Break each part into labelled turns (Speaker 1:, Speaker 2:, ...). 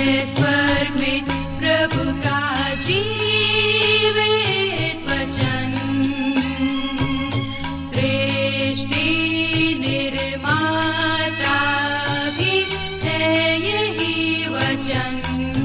Speaker 1: है स्वर्ग में प्रभु का जीवित वचन। सृष्टि निर्माता भी है यही वचन।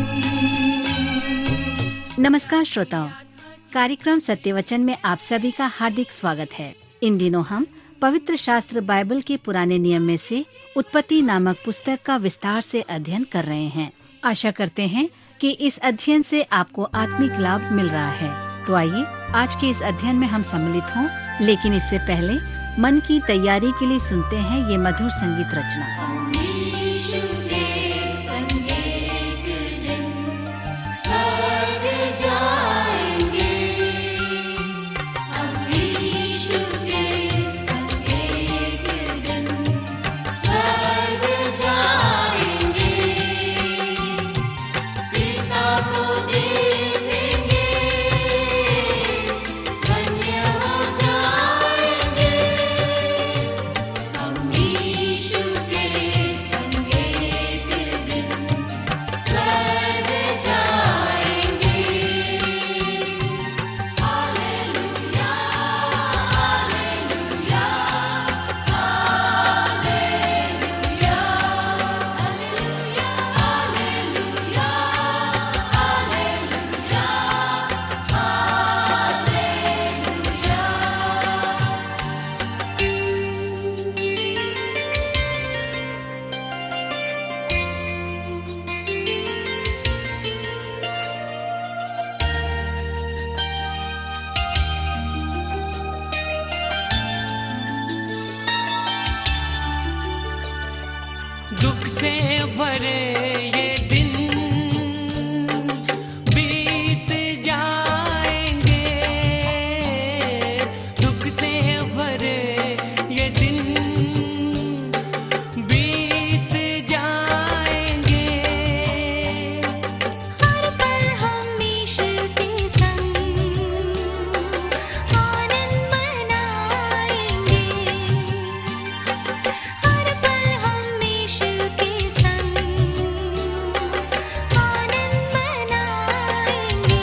Speaker 2: नमस्कार श्रोताओं, कार्यक्रम सत्यवचन में आप सभी का हार्दिक स्वागत है। इन दिनों हम पवित्र शास्त्र बाइबल के पुराने नियम में से उत्पत्ति नामक पुस्तक का विस्तार से अध्ययन कर रहे हैं। आशा करते हैं कि इस अध्ययन से आपको आत्मिक लाभ मिल रहा है। तो आइए आज के इस अध्ययन में हम सम्मिलित हों, लेकिन इससे पहले मन की तैयारी के लिए सुनते हैं ये मधुर संगीत रचना।
Speaker 3: दुख से भरे ये दिन बीत जाएंगे, दुख से भरे ये दिन बीत जाएंगे।
Speaker 4: हर पल हम ईश्वर के संग आनंद मनाएंगे। हर पल हम ईश्वर के संग आनंद मनाएंगे।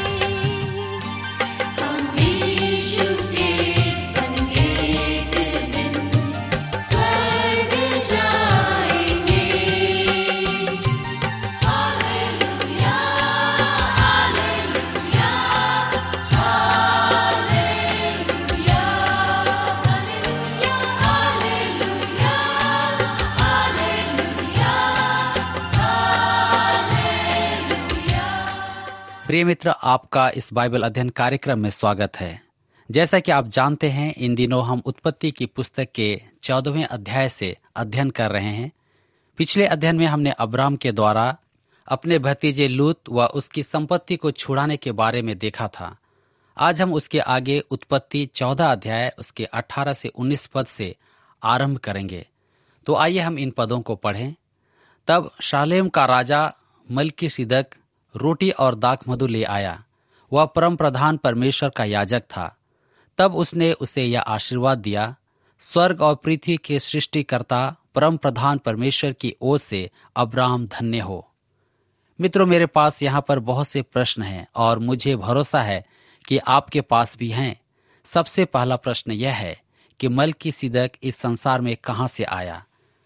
Speaker 4: हम यीशु के संग एक दिन स्वर्ग जाएंगे। हालेलुया, हालेलुया, हालेलुया, हालेलुया,
Speaker 5: प्रिय मित्र, आपका इस बाइबल अध्ययन कार्यक्रम में स्वागत है। जैसा कि आप जानते हैं, इन दिनों हम उत्पत्ति की पुस्तक के 14वें अध्याय से अध्ययन कर रहे हैं। पिछले अध्ययन में हमने अब्राम के द्वारा अपने भतीजे लूत व उसकी संपत्ति को छुड़ाने के बारे में देखा था। आज हम उसके आगे उत्पत्ति 14 अध्याय उसके 18 से 19 पद से आरंभ करेंगे। तो आइए हम इन पदों को पढ़ें। तब शालेम का राजा मल्कीसिदक रोटी और दाखमधु ले आया। वह परम प्रधान परमेश्वर का याजक था। तब उसने उसे यह आशीर्वाद दिया, स्वर्ग और पृथ्वी के सृष्टिकर्ता परम प्रधान परमेश्वर की ओर से अब्राहम धन्य हो। मित्रों, मेरे पास यहाँ पर बहुत से प्रश्न हैं और मुझे भरोसा है कि आपके पास भी हैं। सबसे पहला प्रश्न यह है कि मल्कीसिदक इस संसार में कहाँ से आया।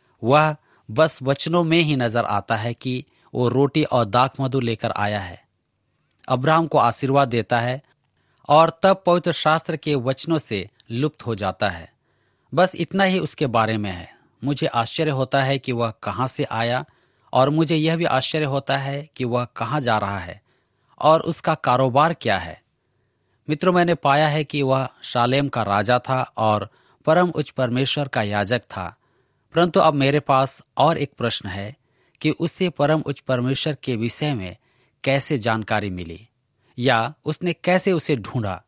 Speaker 5: वह बस वचनों में ही नजर आता है कि वो रोटी और दाखमधु लेकर आया है, अब्राहम को आशीर्वाद देता है और तब पवित्र शास्त्र के वचनों से लुप्त हो जाता है। बस इतना ही उसके बारे में है। मुझे आश्चर्य होता है कि वह कहाँ से आया और मुझे यह भी आश्चर्य होता है कि वह कहाँ जा रहा है और उसका कारोबार क्या है। मित्रों, मैंने पाया है कि वह शालेम का राजा था और परम उच्च परमेश्वर का याजक था। परंतु अब मेरे पास और एक प्रश्न है कि उसे परम उच्च परमेश्वर के विषय में कैसे जानकारी मिली या उसने कैसे उसे ढूंढा।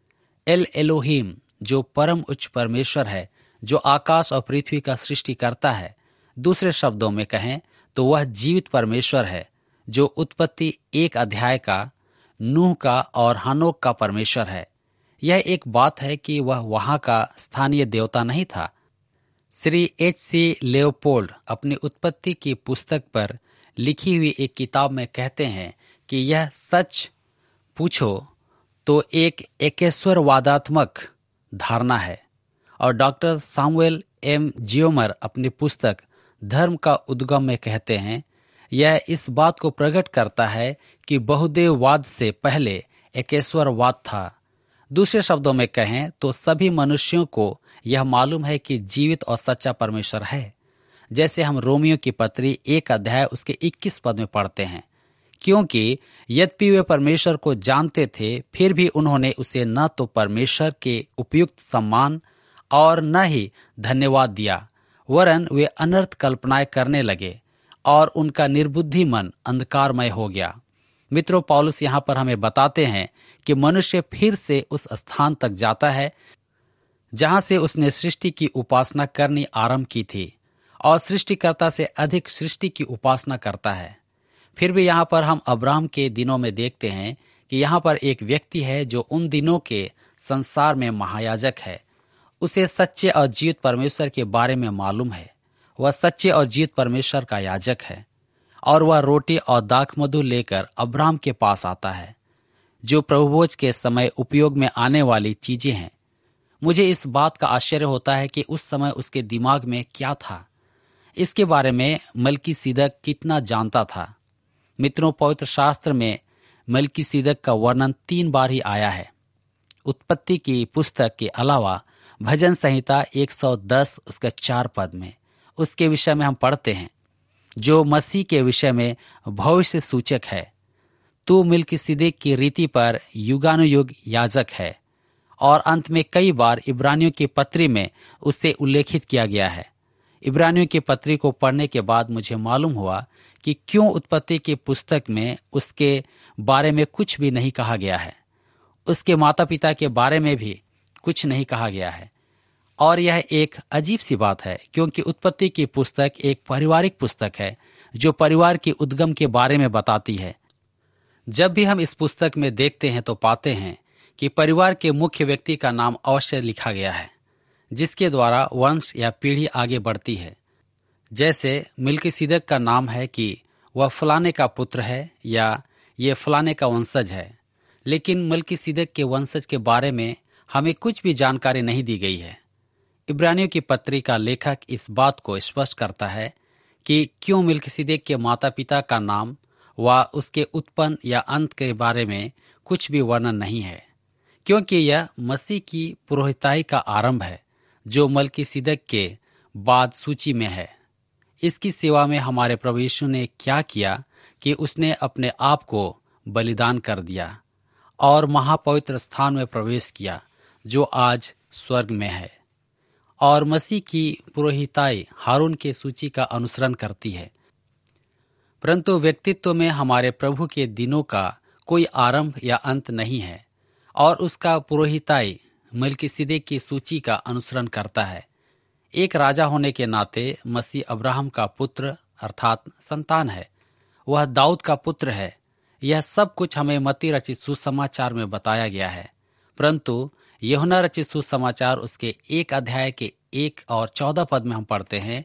Speaker 5: एल एलोहिम, जो परम उच्च परमेश्वर है, जो आकाश और पृथ्वी का सृष्टि करता है, दूसरे शब्दों में कहें तो वह जीवित परमेश्वर है, जो उत्पत्ति 1 अध्याय का नूह का और हनोक का परमेश्वर है। यह एक बात है कि वह वहां का स्थानीय देवता नहीं था। श्री H.C. लेओपोल्ड अपनी उत्पत्ति की पुस्तक पर लिखी हुई एक किताब में कहते हैं कि यह सच पूछो तो एक एकेश्वरवादात्मक धारणा है। और डॉक्टर सामुएल एम जियोमर अपनी पुस्तक धर्म का उद्गम में कहते हैं, यह इस बात को प्रकट करता है कि बहुदेववाद से पहले एकेश्वरवाद था। दूसरे शब्दों में कहें तो सभी मनुष्यों को यह मालूम है कि जीवित और सच्चा परमेश्वर है, जैसे हम रोमियो की पत्री 1 अध्याय उसके 21 पद में पढ़ते हैं। क्योंकि यद्यपि वे परमेश्वर को जानते थे, फिर भी उन्होंने उसे न तो परमेश्वर के उपयुक्त सम्मान और न ही धन्यवाद दिया, वरन वे अनर्थ कल्पनाएं करने लगे और उनका निर्बुद्धि मन अंधकारमय हो गया। मित्रों, पौलुस यहाँ पर हमें बताते हैं कि मनुष्य फिर से उस स्थान तक जाता है जहां से उसने सृष्टि की उपासना करनी आरंभ की थी और सृष्टिकर्ता से अधिक सृष्टि की उपासना करता है। फिर भी यहाँ पर हम अब्राहम के दिनों में देखते हैं कि यहाँ पर एक व्यक्ति है जो उन दिनों के संसार में महायाजक है। उसे सच्चे और जीवित परमेश्वर के बारे में मालूम है। वह सच्चे और जीवित परमेश्वर का याजक है और वह रोटी और दाखमधु लेकर अब्राहम के पास आता है, जो प्रभुभोज के समय उपयोग में आने वाली चीजें हैं। मुझे इस बात का आश्चर्य होता है कि उस समय उसके दिमाग में क्या था। इसके बारे में मलकीसीदक कितना जानता था। मित्रों, पवित्र शास्त्र में मलकीसीदक का वर्णन 3 बार ही आया है। उत्पत्ति की पुस्तक के अलावा भजन संहिता 110 उसके 4 पद में उसके विषय में हम पढ़ते हैं, जो मसीह के विषय में भविष्य सूचक है। तू मलकीसीदक की रीति पर युगानुयुग याजक है। और अंत में कई बार इब्रानियों की पत्री में उससे उल्लेखित किया गया है। इब्रानियों की पत्री को पढ़ने के बाद मुझे मालूम हुआ कि क्यों उत्पत्ति की पुस्तक में उसके बारे में कुछ भी नहीं कहा गया है। उसके माता पिता के बारे में भी कुछ नहीं कहा गया है। और यह एक अजीब सी बात है, क्योंकि उत्पत्ति की पुस्तक एक पारिवारिक पुस्तक है जो परिवार के उद्गम के बारे में बताती है। जब भी हम इस पुस्तक में देखते हैं तो पाते हैं कि परिवार के मुख्य व्यक्ति का नाम अवश्य लिखा गया है, जिसके द्वारा वंश या पीढ़ी आगे बढ़ती है। जैसे मलकीसीदक का नाम है कि वह फलाने का पुत्र है या ये फलाने का वंशज है, लेकिन मलकीसीदक के वंशज के बारे में हमें कुछ भी जानकारी नहीं दी गई है। इब्रानियों की पत्री का लेखक इस बात को स्पष्ट करता है कि क्यों मलकीसीदक के माता पिता का नाम व उसके उत्पन्न या अंत के बारे में कुछ भी वर्णन नहीं है, क्योंकि यह मसीह की पुरोहिताई का आरंभ है, जो मलकीसीदक के बाद सूची में है। इसकी सेवा में हमारे प्रभु यीशु ने क्या किया कि उसने अपने आप को बलिदान कर दिया और महापवित्र स्थान में प्रवेश किया, जो आज स्वर्ग में है। और मसीह की पुरोहिताई हारून के सूची का अनुसरण करती है, परंतु व्यक्तित्व में हमारे प्रभु के दिनों का कोई आरंभ या अंत नहीं है और उसका पुरोहिताई मलकीसीदक की सूची का अनुसरण करता है। एक राजा होने के नाते मसीह अब्राहम का पुत्र अर्थात संतान है। वह दाऊद का पुत्र है। यह सब कुछ हमें मत्ती रचित सुसमाचार में बताया गया है, परंतु यूहन्ना रचित सुसमाचार उसके 1 अध्याय के 1 और 14 पद में हम पढ़ते हैं,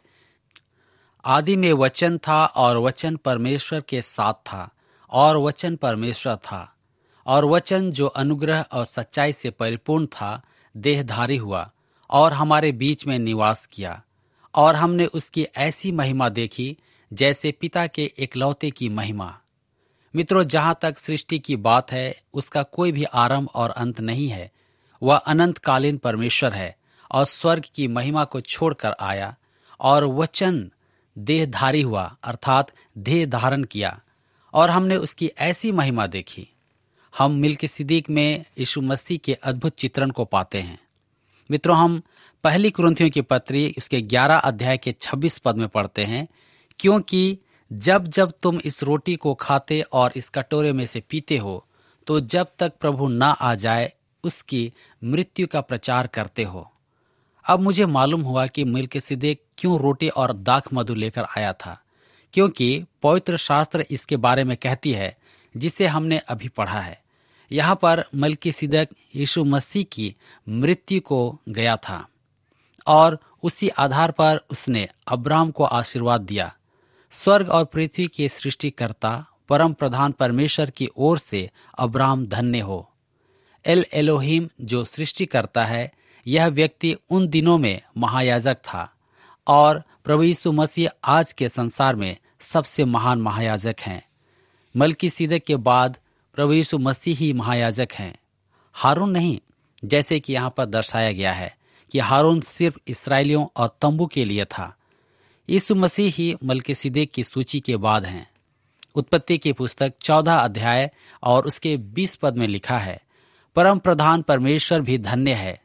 Speaker 5: आदि में वचन था और वचन परमेश्वर के साथ था और वचन परमेश्वर था, और वचन जो अनुग्रह और सच्चाई से परिपूर्ण था देहधारी हुआ और हमारे बीच में निवास किया, और हमने उसकी ऐसी महिमा देखी जैसे पिता के एकलौते की महिमा। मित्रों, जहां तक सृष्टि की बात है, उसका कोई भी आरंभ और अंत नहीं है। वह अनंतकालीन परमेश्वर है और स्वर्ग की महिमा को छोड़कर आया और वचन देहधारी हुआ अर्थात देह धारण किया, और हमने उसकी ऐसी महिमा देखी। हम मलकीसीदक में यीशु मसीह के अद्भुत चित्रण को पाते हैं। मित्रों, हम पहली कुरिन्थियों की पत्री उसके 11 अध्याय के 26 पद में पढ़ते हैं, क्योंकि जब जब तुम इस रोटी को खाते और इस कटोरे में से पीते हो, तो जब तक प्रभु न आ जाए उसकी मृत्यु का प्रचार करते हो। अब मुझे मालूम हुआ कि मलकीसीदक क्यों रोटी और दाखमधु लेकर आया था, क्योंकि पवित्र शास्त्र इसके बारे में कहती है, जिसे हमने अभी पढ़ा है। यहाँ पर मलकीसीदक यीशु मसीह की मृत्यु को गया था और उसी आधार पर उसने अब्राहम को आशीर्वाद दिया। स्वर्ग और पृथ्वी के सृष्टिकर्ता परम प्रधान परमेश्वर की ओर से अब्राहम धन्य हो। एल एलोहिम जो सृष्टि करता है, यह व्यक्ति उन दिनों में महायाजक था और प्रभु यीशु मसीह आज के संसार में सबसे महान महायाजक हैं। मलकीसिदक के बाद प्रभु यीशु मसीह ही महायाजक हैं, हारून नहीं, जैसे कि यहाँ पर दर्शाया गया है कि हारून सिर्फ इस्राएलियों और तंबू के लिए था। यीशु मसीह ही मलकीसिदक की सूची के बाद हैं। उत्पत्ति की पुस्तक 14 अध्याय और उसके 20 पद में लिखा है, परम प्रधान परमेश्वर भी धन्य है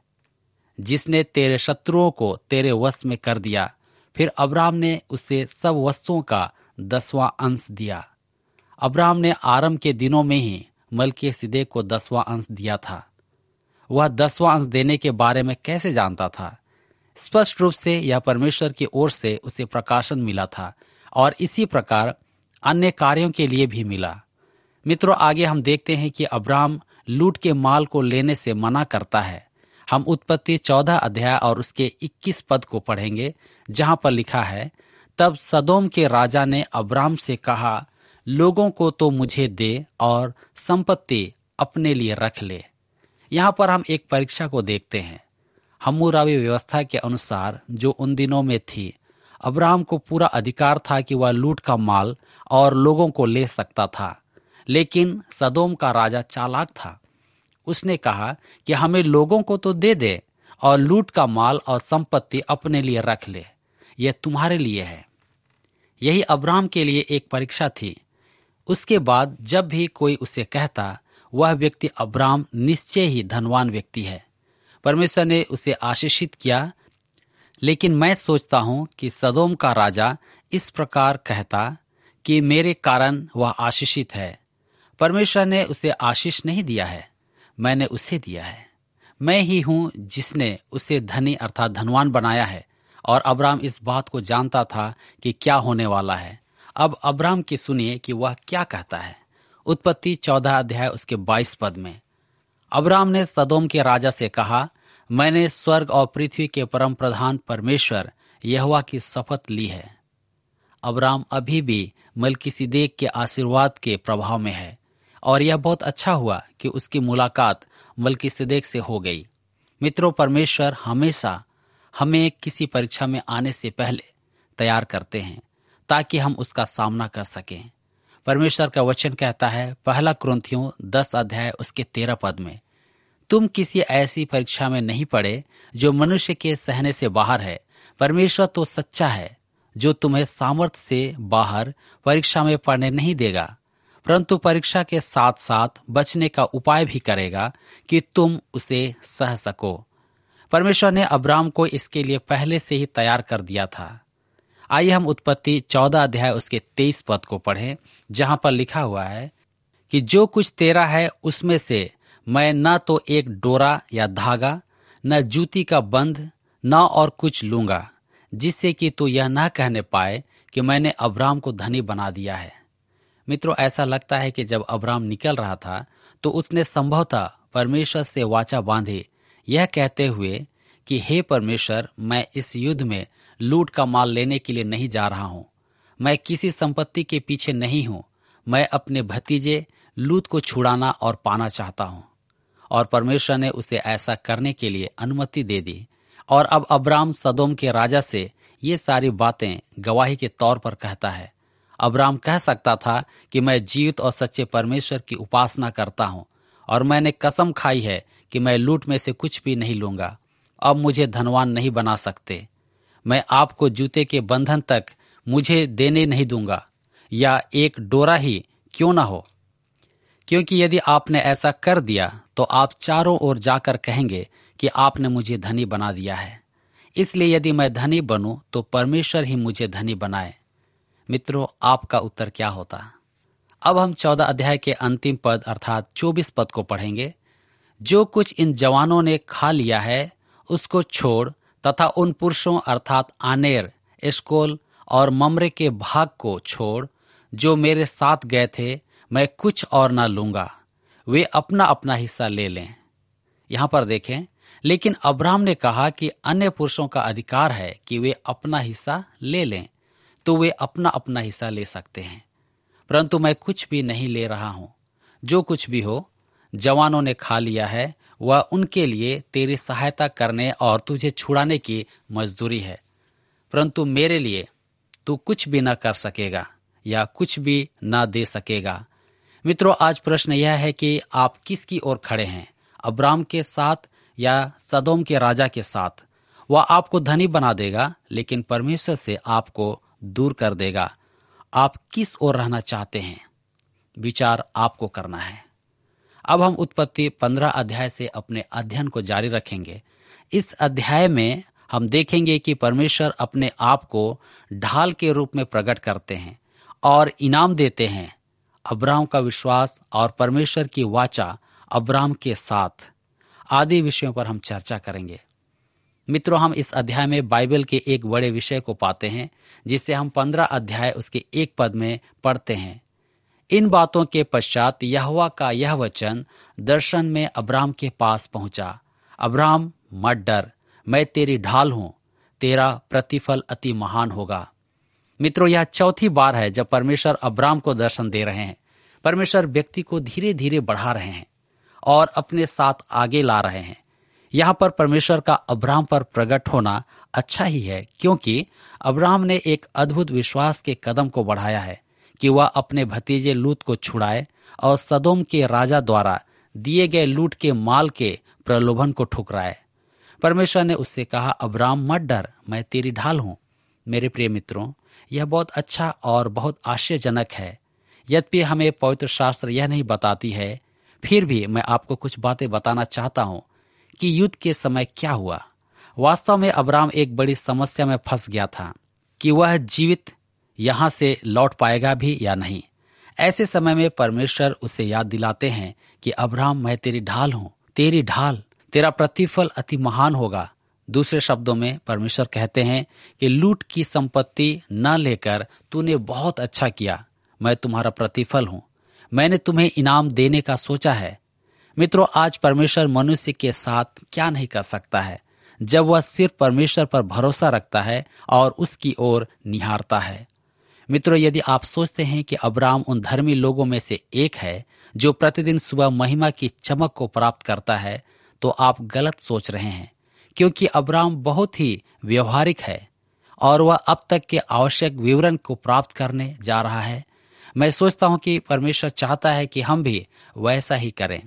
Speaker 5: जिसने तेरे शत्रुओं को तेरे वश में कर दिया। फिर अब्राहम ने उसे सब वस्तुओं का 10वां अंश दिया। अब्राहम ने आरंभ के दिनों में ही मलकीसिदक को 10वां अंश दिया था। वह 10वां अंश देने के बारे में कैसे जानता था? स्पष्ट रूप से यह परमेश्वर की ओर से उसे प्रकाशन मिला था और इसी प्रकार अन्य कार्यों के लिए भी मिला। मित्रों, आगे हम देखते हैं कि अब्राहम लूट के माल को लेने से मना करता है। हम उत्पत्ति 14 अध्याय और उसके 21 पद को पढ़ेंगे, जहां पर लिखा है, तब सदोम के राजा ने अब्राहम से कहा, लोगों को तो मुझे दे और संपत्ति अपने लिए रख ले। यहाँ पर हम एक परीक्षा को देखते हैं। हम्मुराबी व्यवस्था के अनुसार जो उन दिनों में थी, अब्राहम को पूरा अधिकार था कि वह लूट का माल और लोगों को ले सकता था। लेकिन सदोम का राजा चालाक था। उसने कहा कि हमें लोगों को तो दे दे और लूट का माल और संपत्ति अपने लिए रख ले, यह तुम्हारे लिए है। यही अब्राहम के लिए एक परीक्षा थी। उसके बाद जब भी कोई उसे कहता, वह व्यक्ति अब्राहम निश्चय ही धनवान व्यक्ति है। परमेश्वर ने उसे आशीषित किया। लेकिन मैं सोचता हूं कि सदोम का राजा इस प्रकार कहता कि मेरे कारण वह आशीषित है। परमेश्वर ने उसे आशीष नहीं दिया है, मैंने उसे दिया है। मैं ही हूं जिसने उसे धनी अर्थात धनवान बनाया है। और अब्राहम इस बात को जानता था कि क्या होने वाला है। अब अब्राहम की सुनिए कि वह क्या कहता है। उत्पत्ति 14 अध्याय उसके 22 पद में, अब्राहम ने सदोम के राजा से कहा, मैंने स्वर्ग और पृथ्वी के परम प्रधान परमेश्वर यहोवा की शपथ ली है। अब्राहम अभी भी मलकीसिदक के आशीर्वाद के प्रभाव में है और यह बहुत अच्छा हुआ कि उसकी मुलाकात मलकीसिदक से हो गई। मित्रों, परमेश्वर हमेशा हमें किसी परीक्षा में आने से पहले तैयार करते हैं ताकि हम उसका सामना कर सकें। परमेश्वर का वचन कहता है, पहला कुरिन्थियों 10 अध्याय उसके 13 पद में, तुम किसी ऐसी परीक्षा में नहीं पड़े जो मनुष्य के सहने से बाहर है। परमेश्वर तो सच्चा है जो तुम्हें सामर्थ्य से बाहर परीक्षा में पड़ने नहीं देगा, परंतु परीक्षा के साथ साथ बचने का उपाय भी करेगा कि तुम उसे सह सको। परमेश्वर ने अब्राहम को इसके लिए पहले से ही तैयार कर दिया था। आइए हम उत्पत्ति 14 अध्याय उसके 23 पद को पढ़ें, जहां पर लिखा हुआ है कि जो कुछ तेरा है उसमें से मैं न तो एक डोरा या धागा, न जूती का बंध, न और कुछ लूंगा, जिससे कि तू यह न कहने पाए कि मैंने अब्राहम को धनी बना दिया है। मित्रों, ऐसा लगता है कि जब अब्राहम निकल रहा था तो उसने संभवतः परमेश्वर से वाचा बांधी, यह कहते हुए कि हे परमेश्वर, मैं इस युद्ध में लूट का माल लेने के लिए नहीं जा रहा हूं। मैं किसी संपत्ति के पीछे नहीं हूं। मैं अपने भतीजे लूत को छुड़ाना और पाना चाहता हूं। और परमेश्वर ने उसे ऐसा करने के लिए अनुमति दे दी। और अब अब्राहम सदोम के राजा से ये सारी बातें गवाही के तौर पर कहता है। अब्राहम कह सकता था कि मैं जीवित और सच्चे परमेश्वर की उपासना करता हूं और मैंने कसम खाई है कि मैं लूट में से कुछ भी नहीं लूंगा। अब मुझे धनवान नहीं बना सकते। मैं आपको जूते के बंधन तक मुझे देने नहीं दूंगा, या एक डोरा ही क्यों ना हो, क्योंकि यदि आपने ऐसा कर दिया तो आप चारों ओर जाकर कहेंगे कि आपने मुझे धनी बना दिया है। इसलिए यदि मैं धनी बनूं तो परमेश्वर ही मुझे धनी बनाए। मित्रों, आपका उत्तर क्या होता? अब हम 14 अध्याय के अंतिम पद अर्थात 24 पद को पढ़ेंगे। जो कुछ इन जवानों ने खा लिया है उसको छोड़, तथा उन पुरुषों अर्थात आनेर, एशकोल और ममरे के भाग को छोड़ जो मेरे साथ गए थे। मैं कुछ और ना लूंगा, वे अपना अपना हिस्सा ले लें। यहां पर देखें, लेकिन अब्राहम ने कहा कि अन्य पुरुषों का अधिकार है कि वे अपना हिस्सा ले लें। तो वे अपना अपना हिस्सा ले सकते हैं, परंतु मैं कुछ भी नहीं ले रहा हूं। जो कुछ भी हो जवानों ने खा लिया है, वह उनके लिए तेरी सहायता करने और तुझे छुड़ाने की मजदूरी है, परंतु मेरे लिए तू कुछ भी न कर सकेगा या कुछ भी न दे सकेगा। मित्रों, आज प्रश्न यह है कि आप किसकी ओर खड़े हैं, अब्राम के साथ या सदोम के राजा के साथ। वह आपको धनी बना देगा, लेकिन परमेश्वर से आपको दूर कर देगा। आप किस ओर रहना चाहते हैं, विचार आपको करना है। अब हम उत्पत्ति 15 अध्याय से अपने अध्ययन को जारी रखेंगे। इस अध्याय में हम देखेंगे कि परमेश्वर अपने आप को ढाल के रूप में प्रकट करते हैं और इनाम देते हैं। अब्राम का विश्वास और परमेश्वर की वाचा अब्राम के साथ आदि विषयों पर हम चर्चा करेंगे। मित्रों, हम इस अध्याय में बाइबल के एक बड़े विषय को पाते हैं, जिसे हम 15 अध्याय उसके 1 पद में पढ़ते हैं। इन बातों के पश्चात यहोवा का यह वचन दर्शन में अब्राम के पास पहुंचा, अब्राम मत डर, मैं तेरी ढाल हूं, तेरा प्रतिफल अति महान होगा। मित्रों, यह चौथी बार है जब परमेश्वर अब्राम को दर्शन दे रहे हैं। परमेश्वर व्यक्ति को धीरे धीरे बढ़ा रहे हैं और अपने साथ आगे ला रहे हैं। यहाँ पर परमेश्वर का अब्राम पर प्रकट होना अच्छा ही है, क्योंकि अब्राम ने एक अद्भुत विश्वास के कदम को बढ़ाया है कि वह अपने भतीजे लूत को छुड़ाए और सदोम के राजा द्वारा दिए गए लूट के माल के प्रलोभन को ठुकराए। परमेश्वर ने उससे कहा, अब्राम मत डर, मैं तेरी ढाल हूं। मेरे प्रिय मित्रों, यह बहुत अच्छा और बहुत आश्चर्यजनक है। यद्यपि हमें पवित्र शास्त्र यह नहीं बताती है, फिर भी मैं आपको कुछ बातें बताना चाहता हूं कि युद्ध के समय क्या हुआ। वास्तव में अब्राम एक बड़ी समस्या में फंस गया था कि वह जीवित यहां से लौट पाएगा भी या नहीं। ऐसे समय में परमेश्वर उसे याद दिलाते हैं कि अब्राम, मैं तेरी ढाल हूं, तेरी ढाल, तेरा प्रतिफल अति महान होगा। दूसरे शब्दों में परमेश्वर कहते हैं कि लूट की संपत्ति न लेकर तूने बहुत अच्छा किया, मैं तुम्हारा प्रतिफल हूं, मैंने तुम्हें इनाम देने का सोचा है। मित्रों, आज परमेश्वर मनुष्य के साथ क्या नहीं कर सकता है जब वह सिर्फ परमेश्वर पर भरोसा रखता है और उसकी ओर निहारता है। मित्रों, यदि आप सोचते हैं कि अब्राम उन धर्मी लोगों में से एक है जो प्रतिदिन सुबह महिमा की चमक को प्राप्त करता है, तो आप गलत सोच रहे हैं, क्योंकि अब्राम बहुत ही व्यवहारिक है और वह अब तक के आवश्यक विवरण को प्राप्त करने जा रहा है। मैं सोचता हूं कि परमेश्वर चाहता है कि हम भी वैसा ही करें।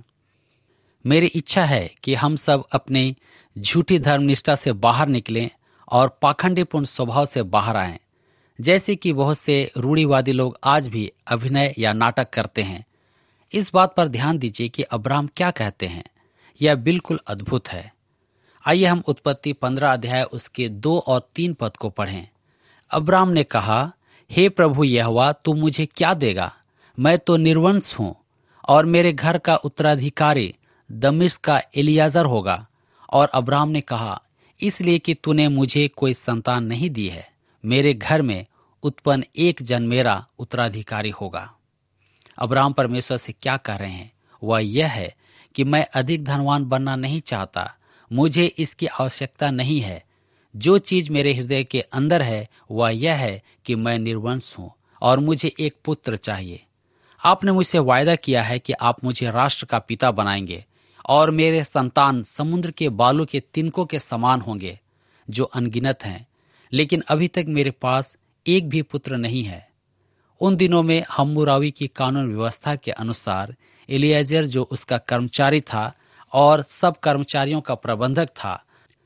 Speaker 5: मेरी इच्छा है कि हम सब अपनी झूठी धर्मनिष्ठा से बाहर निकलें और पाखंडीपूर्ण स्वभाव से बाहर आएं, जैसे कि बहुत से रूढ़िवादी लोग आज भी अभिनय या नाटक करते हैं। इस बात पर ध्यान दीजिए कि अब्राम क्या कहते हैं, यह बिल्कुल अद्भुत है। आइए हम उत्पत्ति 15 अध्याय उसके 2 और 3 पद को पढ़ें। अब्राम ने कहा, हे प्रभु यहोवा, तू मुझे क्या देगा? मैं तो निर्वंश हूं और मेरे घर का उत्तराधिकारी दमिश्क का एलियाजर होगा। और अब्राम ने कहा, इसलिए कि तूने मुझे कोई संतान नहीं दी है, मेरे घर में उत्पन्न एक जन मेरा उत्तराधिकारी होगा। अब्राम परमेश्वर से क्या कह रहे हैं? वह यह है कि मैं अधिक धनवान बनना नहीं चाहता, मुझे इसकी आवश्यकता नहीं है। जो चीज मेरे हृदय के अंदर है वह यह है कि मैं निर्वंश हूं और मुझे एक पुत्र चाहिए। आपने मुझसे वायदा किया है कि आप मुझे राष्ट्र का पिता बनाएंगे और मेरे संतान समुद्र के बालू के तिनकों के समान होंगे जो अनगिनत हैं, लेकिन अभी तक मेरे पास एक भी पुत्र नहीं है। उन दिनों में हम्मुरावी की कानून व्यवस्था के अनुसार एलियाजर, जो उसका कर्मचारी था और सब कर्मचारियों का प्रबंधक था,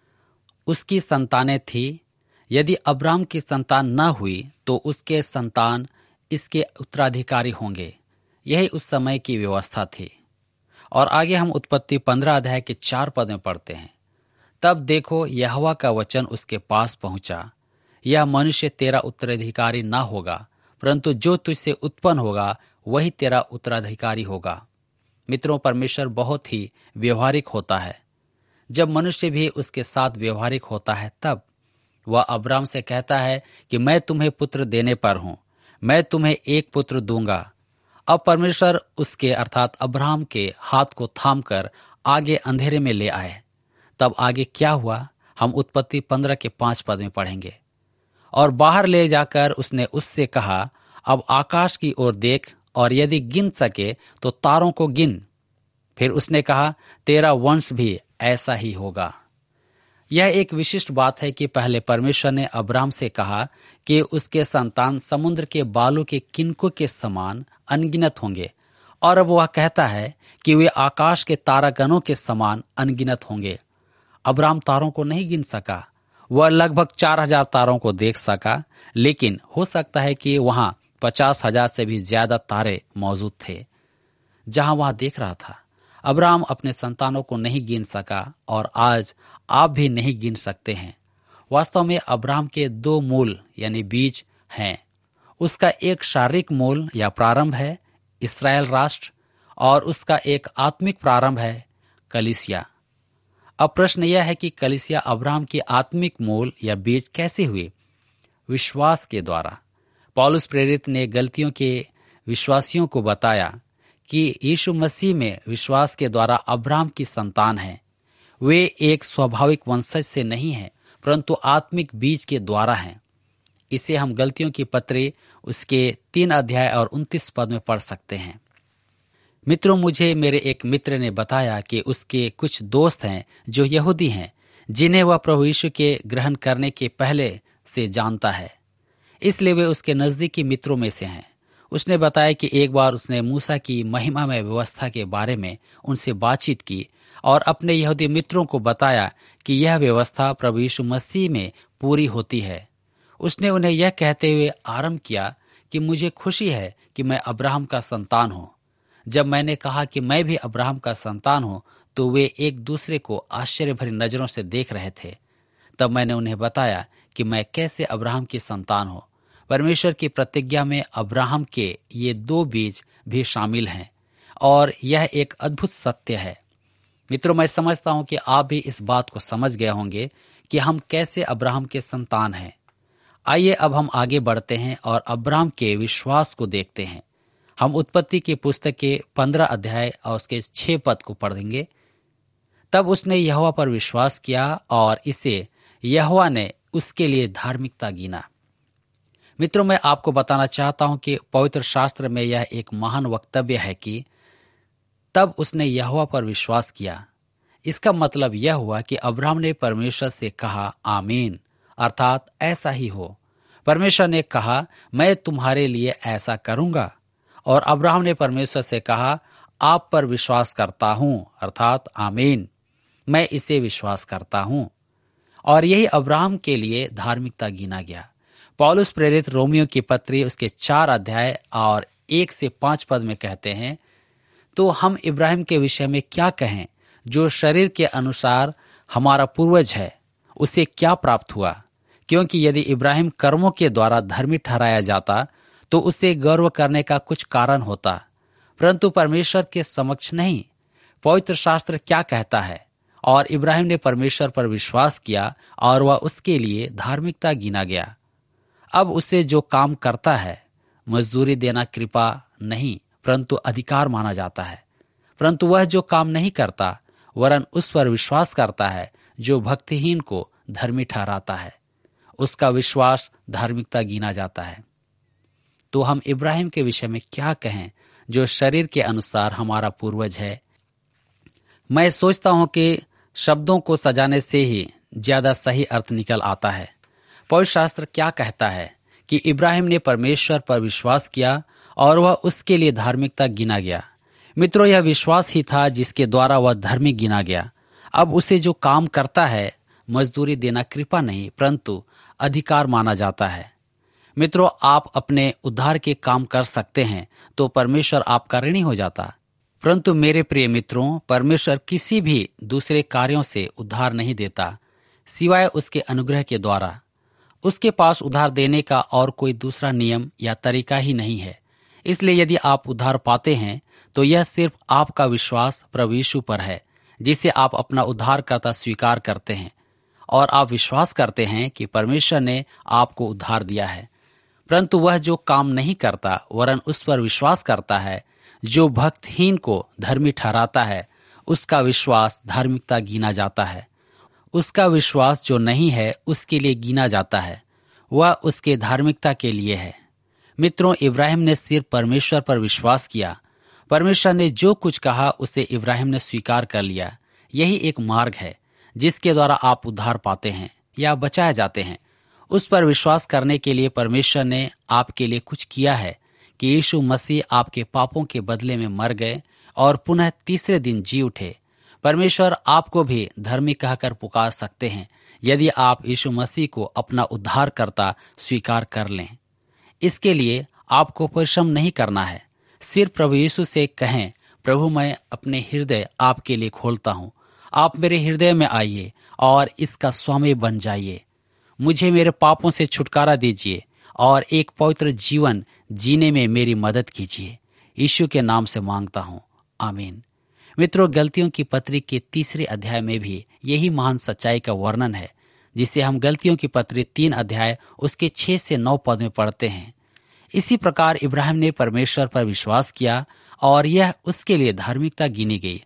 Speaker 5: उसकी संतानें थी। यदि अब्राम की संतान न हुई तो उसके संतान इसके उत्तराधिकारी होंगे। यही उस समय की व्यवस्था थी। और आगे हम उत्पत्ति 15 अध्याय के 4 पद में पढ़ते हैं। तब देखो, यहोवा का वचन उसके पास पहुंचा, यह मनुष्य तेरा उत्तराधिकारी न होगा, परंतु जो तुझसे उत्पन्न होगा वही तेरा उत्तराधिकारी होगा। मित्रों, परमेश्वर बहुत ही व्यवहारिक होता है। जब मनुष्य भी उसके साथ व्यवहारिक होता है, तब वह अब्राम से कहता है कि मैं तुम्हें पुत्र देने पर हूं, मैं तुम्हें एक पुत्र दूंगा। अब परमेश्वर उसके अर्थात अब्राम के हाथ को थामकर आगे अंधेरे में ले आए। तब आगे क्या हुआ हम उत्पत्ति 15 के 5 पद में पढ़ेंगे। और बाहर ले जाकर उसने उससे कहा, अब आकाश की ओर देख और यदि गिन सके तो तारों को गिन। फिर उसने कहा, तेरा वंश भी ऐसा ही होगा। यह एक विशिष्ट बात है कि पहले परमेश्वर ने अब्राहम से कहा कि उसके संतान समुद्र के बालू के किनकों के समान अनगिनत होंगे, और अब वह कहता है कि वे आकाश के तारागणों के समान अनगिनत होंगे। अब्राहम तारों को नहीं गिन सका। वह लगभग 4000 तारों को देख सका, लेकिन हो सकता है कि वहां 50,000 से भी ज्यादा तारे मौजूद थे जहां वह देख रहा था। अब्राहम अपने संतानों को नहीं गिन सका, और आज आप भी नहीं गिन सकते हैं। वास्तव में अब्राहम के 2 मूल यानी बीज हैं। उसका एक शारीरिक मूल या प्रारंभ है, इस्राएल राष्ट्र, और उसका एक आत्मिक प्रारंभ है, कलीसिया। अब प्रश्न यह है कि कलीसिया अब्राहम की आत्मिक मूल या बीज कैसे हुई? विश्वास के द्वारा। पौलुस प्रेरित ने गलतियों के विश्वासियों को बताया कि यीशु मसीह में विश्वास के द्वारा अब्राहम की संतान है। वे एक स्वाभाविक वंशज से नहीं हैं, परंतु आत्मिक बीज के द्वारा हैं। इसे हम गलतियों की पत्री उसके 3 अध्याय और 29 पद में पढ़ सकते हैं। मित्रों, मुझे मेरे एक मित्र ने बताया कि उसके कुछ दोस्त हैं जो यहूदी हैं, जिन्हें वह प्रभु यीशु के ग्रहण करने के पहले से जानता है, इसलिए वे उसके नजदीकी मित्रों में से हैं। उसने बताया कि एक बार उसने मूसा की महिमामय व्यवस्था के बारे में उनसे बातचीत की और अपने यहूदी मित्रों को बताया कि यह व्यवस्था प्रभु यीशु मसीह में पूरी होती है। उसने उन्हें यह कहते हुए आरंभ किया कि मुझे खुशी है कि मैं अब्राहम का संतान हूँ। जब मैंने कहा कि मैं भी अब्राहम का संतान हूँ, तो वे एक दूसरे को आश्चर्य भरी नजरों से देख रहे थे। तब मैंने उन्हें बताया कि मैं कैसे अब्राहम की संतान हूँ। परमेश्वर की प्रतिज्ञा में अब्राहम के ये 2 बीज भी शामिल हैं, और यह एक अद्भुत सत्य है। मित्रों, मैं समझता हूं कि आप भी इस बात को समझ गए होंगे कि हम कैसे अब्राहम के संतान हैं। आइए अब हम आगे बढ़ते हैं और अब्राहम के विश्वास को देखते हैं। हम उत्पत्ति की पुस्तक के 15 अध्याय और उसके 6 पद को पढ़ेंगे। तब उसने यहोवा पर विश्वास किया और इसे यहोवा ने उसके लिए धार्मिकता गिना। मित्रों, मैं आपको बताना चाहता हूं कि पवित्र शास्त्र में यह एक महान वक्तव्य है कि तब उसने यहोवा पर विश्वास किया। इसका मतलब यह हुआ कि अब्राहम ने परमेश्वर से कहा आमीन, अर्थात ऐसा ही हो। परमेश्वर ने कहा, मैं तुम्हारे लिए ऐसा करूंगा, और अब्राहम ने परमेश्वर से कहा, आप पर विश्वास करता हूं, अर्थात आमीन, मैं इसे विश्वास करता हूं। और यही अब्राहम के लिए धार्मिकता गिना गया। पौलुस प्रेरित रोमियो की पत्री उसके 4 अध्याय और 1 से 5 पद में कहते हैं, तो हम इब्राहिम के विषय में क्या कहें? जो शरीर के अनुसार हमारा पूर्वज है, उसे क्या प्राप्त हुआ? क्योंकि यदि इब्राहिम कर्मों के द्वारा धर्मी ठहराया जाता तो उसे गर्व करने का कुछ कारण होता, परंतु परमेश्वर के समक्ष नहीं। पवित्र शास्त्र क्या कहता है? और इब्राहिम ने परमेश्वर पर विश्वास किया और वह उसके लिए धार्मिकता गिना गया। अब उसे जो काम करता है, मजदूरी देना कृपा नहीं परंतु अधिकार माना जाता है। परंतु वह जो काम नहीं करता, वरन उस पर विश्वास करता है जो भक्तिहीन को धर्मी ठहराता है, उसका विश्वास धार्मिकता गिना जाता है। तो हम इब्राहिम के विषय में क्या कहें, जो शरीर के अनुसार हमारा पूर्वज है? मैं सोचता हूं कि शब्दों को सजाने से ही ज्यादा सही अर्थ निकल आता है। पवित्र शास्त्र क्या कहता है कि इब्राहिम ने परमेश्वर पर विश्वास किया और वह उसके लिए धार्मिकता गिना गया। मित्रों, यह विश्वास ही था जिसके द्वारा वह धर्मी गिना गया। अब उसे जो काम करता है, मजदूरी देना कृपा नहीं परंतु अधिकार माना जाता है। मित्रों, आप अपने उद्धार के काम कर सकते हैं तो परमेश्वर आपका ऋणी हो जाता, परंतु मेरे प्रिय मित्रों, परमेश्वर किसी भी दूसरे कार्यों से उद्धार नहीं देता सिवाय उसके अनुग्रह के द्वारा। उसके पास उद्धार देने का और कोई दूसरा नियम या तरीका ही नहीं है। इसलिए यदि आप उद्धार पाते हैं तो यह सिर्फ आपका विश्वास प्रभु यीशु पर है, जिसे आप अपना उद्धारकर्ता स्वीकार करते हैं और आप विश्वास करते हैं कि परमेश्वर ने आपको उद्धार दिया है। परंतु वह जो काम नहीं करता, वरन उस पर विश्वास करता है जो भक्तहीन को धर्मी ठहराता है, उसका विश्वास धार्मिकता गिना जाता है। उसका विश्वास जो नहीं है उसके लिए गिना जाता है। वह उसके धार्मिकता के लिए है। मित्रों, इब्राहिम ने सिर्फ परमेश्वर पर विश्वास किया। परमेश्वर ने जो कुछ कहा उसे इब्राहिम ने स्वीकार कर लिया। यही एक मार्ग है जिसके द्वारा आप उद्धार पाते हैं या बचाए जाते हैं। उस पर विश्वास करने के लिए परमेश्वर ने आपके लिए कुछ किया है कि यीशु मसीह आपके पापों के बदले में मर गए और पुनः तीसरे दिन जी उठे। परमेश्वर आपको भी धर्मी कहकर पुकार सकते हैं यदि आप यीशु मसीह को अपना उद्धारकर्ता स्वीकार कर लें। इसके लिए आपको परिश्रम नहीं करना है। सिर्फ प्रभु यीशु से कहें, प्रभु मैं अपने हृदय आपके लिए खोलता हूँ, आप मेरे हृदय में आइए और इसका स्वामी बन जाइए। मुझे मेरे पापों से छुटकारा दीजिए और एक पवित्र जीवन जीने में मेरी मदद कीजिए। यीशु के नाम से मांगता हूँ, आमीन। मित्रों, गलतियों की पत्री के 3 अध्याय में भी यही महान सच्चाई का वर्णन है जिसे हम गलतियों की पत्री 3 अध्याय उसके 6 से 9 पद में पढ़ते हैं। इसी प्रकार इब्राहिम ने परमेश्वर पर विश्वास किया और यह उसके लिए धार्मिकता गिनी गई।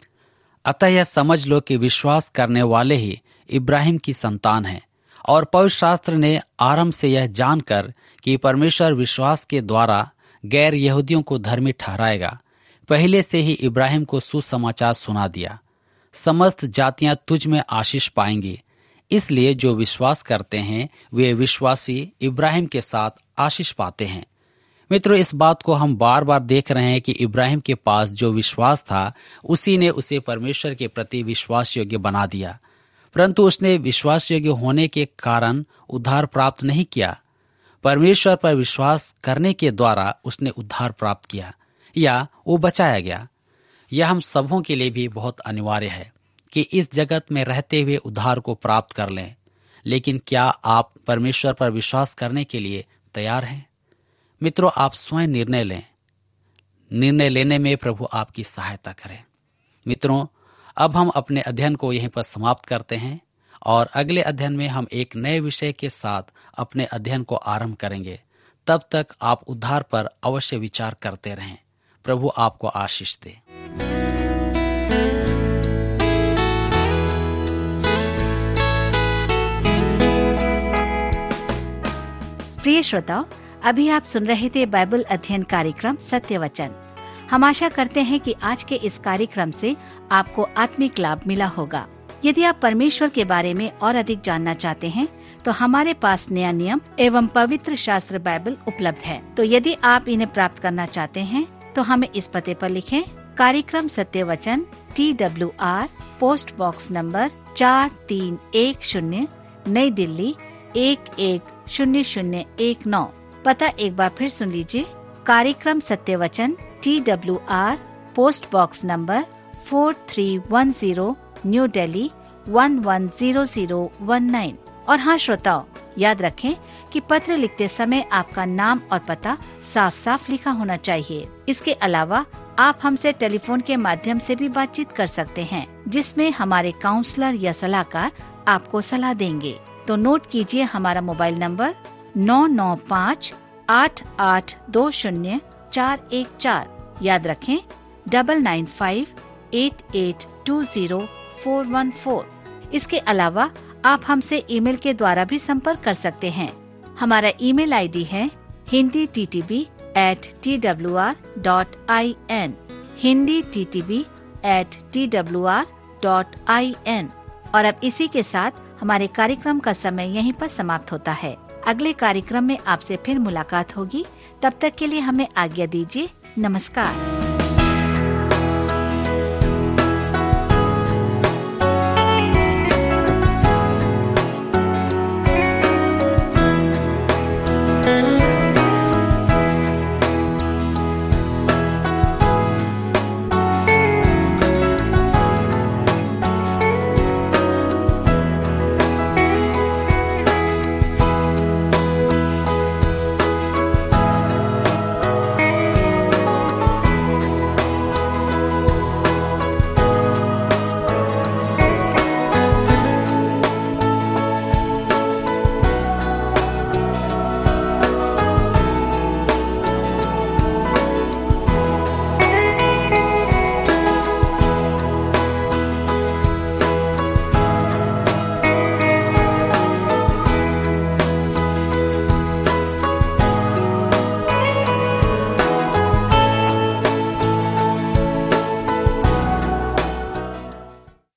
Speaker 5: अतः यह समझ लो कि विश्वास करने वाले ही इब्राहिम की संतान हैं। और पवित्र शास्त्र ने आरंभ से यह जानकर कि परमेश्वर विश्वास के द्वारा गैर यहूदियों को धर्मी ठहराएगा, पहले से ही इब्राहिम को सुसमाचार सुना दिया। समस्त जातियां तुझ में आशीष पाएंगी। इसलिए जो विश्वास करते हैं वे विश्वासी इब्राहिम के साथ आशीष पाते हैं। मित्रों, इस बात को हम बार बार देख रहे हैं कि इब्राहिम के पास जो विश्वास था उसी ने उसे परमेश्वर के प्रति विश्वास योग्य बना दिया। परंतु उसने विश्वास योग्य होने के कारण उद्धार प्राप्त नहीं किया। परमेश्वर पर विश्वास करने के द्वारा उसने उद्धार प्राप्त किया या वो बचाया गया। यह हम सबों के लिए भी बहुत अनिवार्य है कि इस जगत में रहते हुए उद्धार को प्राप्त कर लें। लेकिन क्या आप परमेश्वर पर विश्वास करने के लिए तैयार हैं? मित्रों, आप स्वयं निर्णय लें। निर्णय लेने में प्रभु आपकी सहायता करें। मित्रों, अब हम अपने अध्ययन को यहीं पर समाप्त करते हैं और अगले अध्ययन में हम एक नए विषय के साथ अपने अध्ययन को आरंभ करेंगे। तब तक आप उद्धार पर अवश्य विचार करते रहें। प्रभु आपको आशीष दे।
Speaker 2: प्रिय श्रोताओ, अभी आप सुन रहे थे बाइबल अध्ययन कार्यक्रम सत्य वचन। हम आशा करते हैं कि आज के इस कार्यक्रम से आपको आत्मिक लाभ मिला होगा। यदि आप परमेश्वर के बारे में और अधिक जानना चाहते हैं तो हमारे पास नया नियम एवं पवित्र शास्त्र बाइबल उपलब्ध है। तो यदि आप इन्हें प्राप्त करना चाहते हैं तो हमें इस पते पर लिखें। कार्यक्रम Satya Vachan, TWR, post box number 4310, नई दिल्ली 110019। पता एक बार फिर सुन लीजिए। कार्यक्रम Satya Vachan, TWR, post box number 4310, न्यू दिल्ली 110019। और हाँ श्रोताओ, याद रखें कि पत्र लिखते समय आपका नाम और पता साफ साफ लिखा होना चाहिए। इसके अलावा आप हमसे टेलीफोन के माध्यम से भी बातचीत कर सकते हैं, जिसमें हमारे काउंसलर या सलाहकार आपको सलाह देंगे। तो नोट कीजिए हमारा मोबाइल नंबर 9958820414। याद रखें 9958820414। इसके अलावा आप हमसे ईमेल के द्वारा भी संपर्क कर सकते हैं। हमारा ईमेल आईडी है hinditb@twr.in, hinditb@twr.in। और अब इसी के साथ हमारे कार्यक्रम का समय यहीं पर समाप्त होता है। अगले कार्यक्रम में आपसे फिर मुलाकात होगी। तब तक के लिए हमें आज्ञा दीजिए। नमस्कार।